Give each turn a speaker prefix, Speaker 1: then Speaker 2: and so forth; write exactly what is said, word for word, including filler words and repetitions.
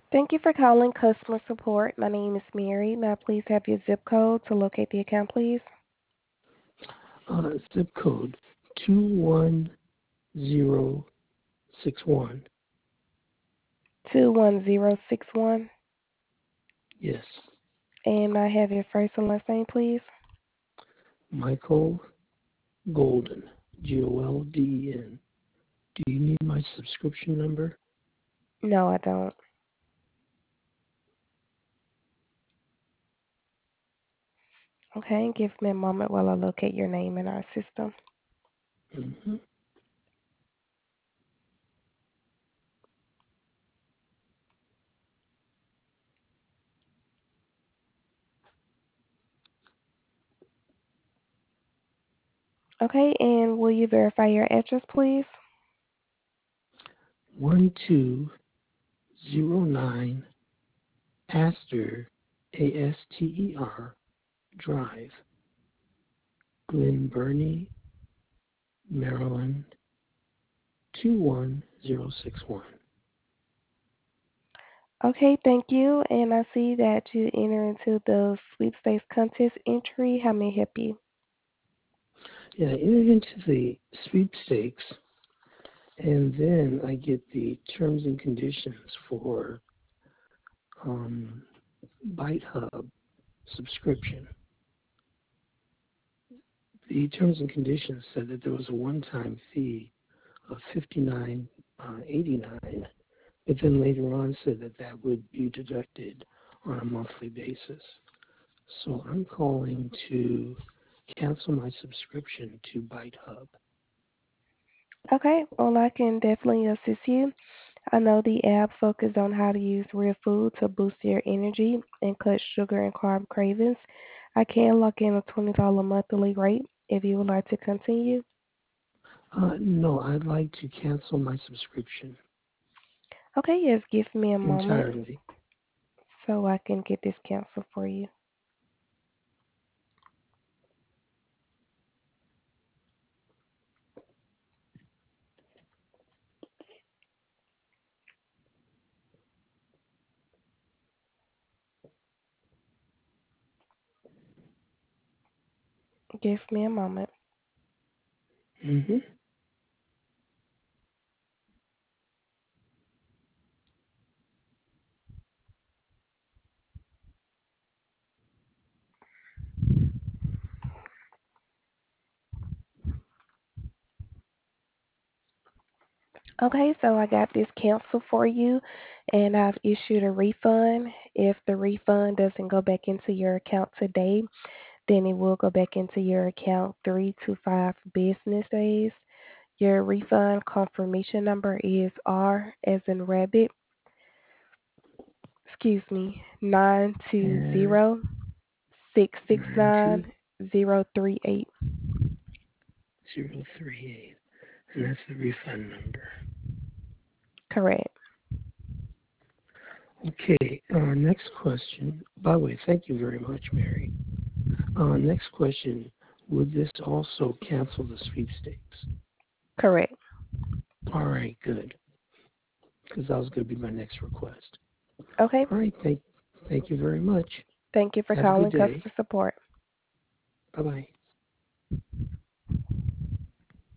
Speaker 1: Thank you for calling customer support. My name is Mary. May I please have your zip code to locate the account, please?
Speaker 2: Uh, zip code two one zero six one.
Speaker 1: two one zero six one.
Speaker 2: Yes.
Speaker 1: And may I have your first and last name, please?
Speaker 2: Michael Golden, G O L D E N. Do you need my subscription number?
Speaker 1: No, I don't. Okay, give me a moment while I locate your name in our system.
Speaker 2: Mm-hmm.
Speaker 1: Okay, and will you verify your address, please?
Speaker 2: one two zero nine Astor, A S T E R, Drive, Glen Burnie, Maryland, two one zero six one.
Speaker 1: Okay, thank you. And I see that you enter into the sweepstakes contest entry. How may I help you?
Speaker 2: Yeah, I entered into the sweepstakes, and then I get the terms and conditions for um, Byte Hub subscription. The terms and conditions said that there was a one-time fee of fifty-nine eighty-nine, but then later on said that that would be deducted on a monthly basis. So I'm calling to cancel my subscription to Byte Hub.
Speaker 1: Okay, well, I can definitely assist you. I know the app focuses on how to use real food to boost your energy and cut sugar and carb cravings. I can lock in a twenty dollars monthly rate if you would like to continue.
Speaker 2: Uh, no, I'd like to cancel my subscription
Speaker 1: Okay, yes, give me a moment
Speaker 2: entirely.
Speaker 1: so I can get this canceled for you. Give me a moment.
Speaker 2: Mm-hmm.
Speaker 1: Okay, so I got this canceled for you and I've issued a refund. If the refund doesn't go back into your account today, then it will go back into your account three to five business days. Your refund confirmation number is R as in rabbit, excuse me, nine two
Speaker 2: And
Speaker 1: zero six six
Speaker 2: nine two
Speaker 1: nine zero three eight.
Speaker 2: zero three eight, and that's the refund number.
Speaker 1: Correct.
Speaker 2: Okay, uh, next question. By the way, thank you very much, Mary. Uh, next question. Would this also cancel the sweepstakes?
Speaker 1: Correct.
Speaker 2: All right, good. Because that was going to be my next request.
Speaker 1: Okay.
Speaker 2: All right, thank, thank you very much.
Speaker 1: Thank you for
Speaker 2: Have a good
Speaker 1: calling
Speaker 2: day.
Speaker 1: customer support.
Speaker 2: Bye-bye.